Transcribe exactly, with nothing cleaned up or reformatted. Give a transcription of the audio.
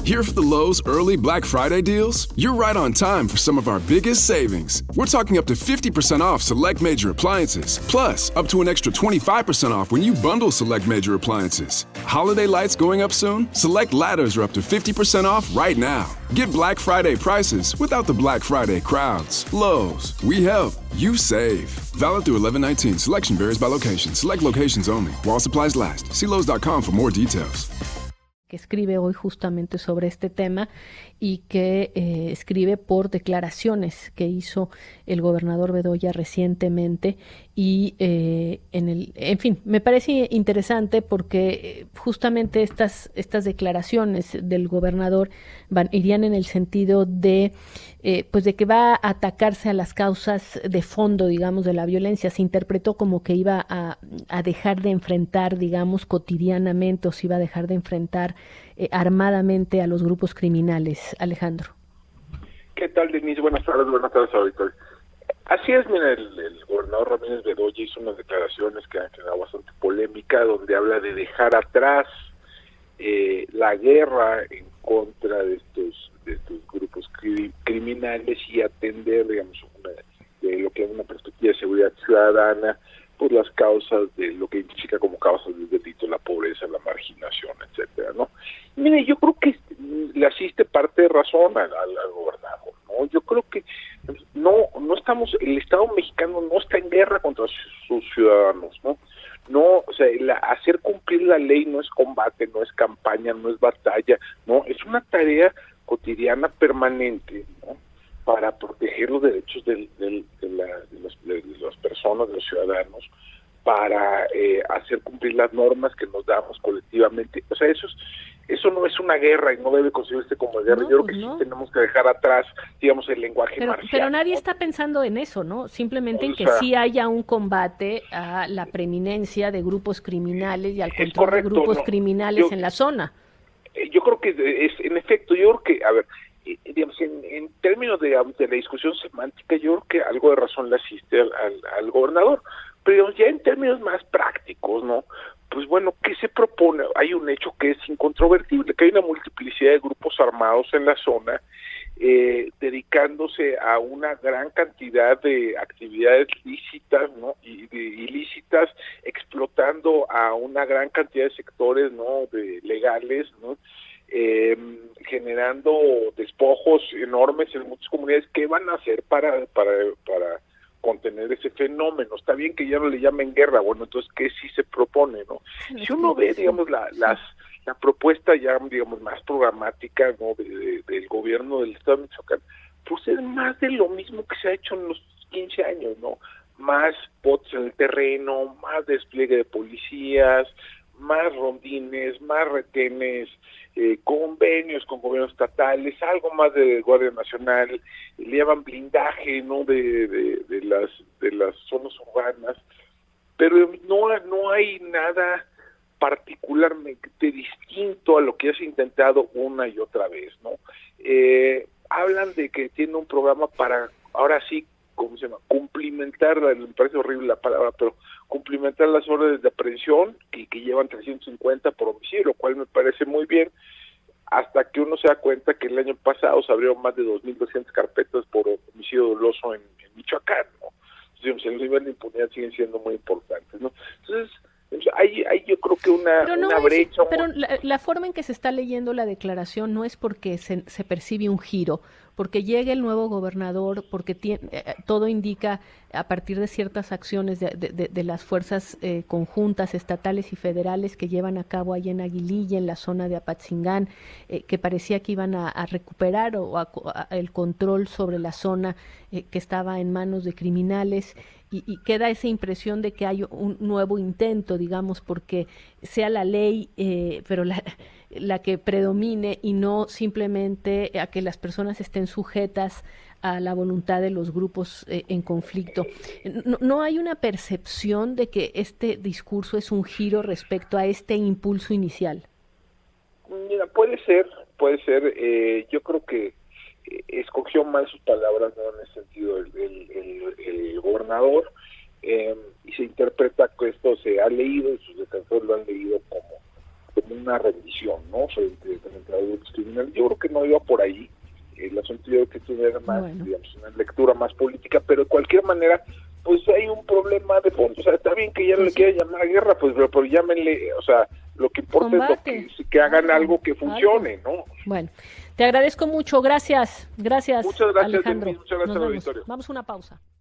Here for the Lowe's early Black Friday deals? You're right on time for some of our biggest savings. We're talking up to fifty percent off select major appliances, plus up to an extra twenty-five percent off when you bundle select major appliances. Holiday lights going up soon? Select ladders are up to fifty percent off right now. Get Black Friday prices without the Black Friday crowds. Lowe's, we help, you save. Valid through eleven nineteen. Selection varies by location. Select locations only. While supplies last. See Lowe's dot com for more details. Que escribe hoy justamente sobre este tema y que eh, escribe por declaraciones que hizo el gobernador Bedoya recientemente y eh, en el, en fin, me parece interesante porque justamente estas estas declaraciones del gobernador van irían en el sentido de eh, pues de que va a atacarse a las causas de fondo, digamos, de la violencia. Se interpretó como que iba a, a dejar de enfrentar, digamos, cotidianamente o se iba a dejar de enfrentar eh, armadamente a los grupos criminales. Alejandro. ¿Qué tal, Denise? Buenas tardes, buenas tardes, auditores. Así es, mira, el, el gobernador Ramírez Bedoya hizo unas declaraciones que han generado bastante polémica, donde habla de dejar atrás eh, la guerra en contra de estos de estos grupos cri- criminales y atender, digamos, una, de lo que es una perspectiva de seguridad ciudadana, pues las causas de lo que identifica como causas del delito, la pobreza, la marginación, etcétera, ¿no? Y mire, yo creo que le asiste parte de razón al, al, al gobernador, ¿no? Yo creo que no no estamos, el Estado mexicano no está en guerra contra sus, sus ciudadanos, ¿no? No, o sea, la, hacer cumplir la ley no es combate, no es campaña, no es batalla, no, es una tarea cotidiana permanente, ¿no? Para proteger los derechos del, del, de, la, de, los, de las personas, de los ciudadanos, para eh, hacer cumplir las normas que nos damos colectivamente. O sea, eso es, eso no es una guerra y no debe considerarse como guerra. No, Yo creo pues que no. sí tenemos que dejar atrás, digamos, el lenguaje Pero, marcial. pero nadie ¿no? está pensando en eso, ¿no? Simplemente en O que sea, sí haya un combate a la preeminencia de grupos criminales y al es control correcto, de grupos no, criminales yo- en la zona. Eh, Yo creo que es, en efecto, yo creo que, a ver, eh, digamos, en, en términos de, de la discusión semántica, yo creo que algo de razón le asiste al, al, al gobernador, pero digamos, ya en términos más prácticos, ¿no? Pues bueno, ¿qué se propone? Hay un hecho que es incontrovertible, que hay una multiplicidad de grupos armados en la zona, eh, dedicándose a una gran cantidad de actividades lícitas, ¿no? Y de, ilícitas, explotando a una gran cantidad de sectores, ¿no? De legales, ¿no? Eh, generando despojos enormes en muchas comunidades. ¿Qué van a hacer para para para contener ese fenómeno? Está bien que ya no le llamen guerra, bueno, entonces ¿qué sí se propone, no? Si uno ve, digamos, la, las la propuesta ya, digamos, más programática, ¿no? de, de, del gobierno del Estado de Michoacán, pues es más de lo mismo que se ha hecho en los quince años, ¿no? Más bots en el terreno, más despliegue de policías, más rondines, más retenes, eh, convenios con gobiernos estatales, algo más de Guardia Nacional, le llaman blindaje, ¿no? De, de, de las de las zonas urbanas, pero no no hay nada particularmente distinto a lo que has intentado una y otra vez, ¿no? Eh, hablan de que tiene un programa para, ahora sí, ¿cómo se llama? Cumplimentar, me parece horrible la palabra, pero cumplimentar las órdenes de aprehensión que, que llevan trescientos cincuenta por homicidio, lo cual me parece muy bien, hasta que uno se da cuenta que el año pasado se abrieron más de dos mil doscientas carpetas por homicidio doloso en, en Michoacán, ¿no? Entonces, el nivel de impunidad siguen siendo muy importantes, ¿no? Entonces, hay, hay yo creo que una, Pero no una es- brecha. pero la, la forma en que se está leyendo la declaración no es porque se, se percibe un giro, porque llega el nuevo gobernador, porque tiene, eh, todo indica a partir de ciertas acciones de, de, de, de las fuerzas eh, conjuntas estatales y federales que llevan a cabo ahí en Aguililla, en la zona de Apatzingán, eh, que parecía que iban a, a recuperar o a, a, el control sobre la zona eh, que estaba en manos de criminales. Y, y queda esa impresión de que hay un nuevo intento, digamos, porque sea la ley, eh, pero la, la que predomine y no simplemente a que las personas estén sujetas a la voluntad de los grupos eh, en conflicto. No, no hay una percepción de que este discurso es un giro respecto a este impulso inicial. Mira, puede ser, puede ser. Eh, yo creo que eh, escogió mal sus palabras, ¿no? En ese sentido, el, el, el, el gobernador, eh, y se interpreta que esto se ha leído, y sus defensores lo han leído como como una rendición, ¿no? Frente, frente a los criminales. Yo creo que no iba por ahí. El asunto yo creo que tuviera más, bueno. digamos, una lectura más política, pero de cualquier manera, pues hay un problema de fondo. O sea, está bien que ya no le quieran llamar a guerra, pues pero, pero llámenle, o sea, lo que importa Combate. es lo que, que hagan algo, algo que funcione, algo. ¿no? Bueno, te agradezco mucho, gracias, gracias, muchas gracias, Alejandro. Denise, muchas gracias al auditorio. Vamos a una pausa.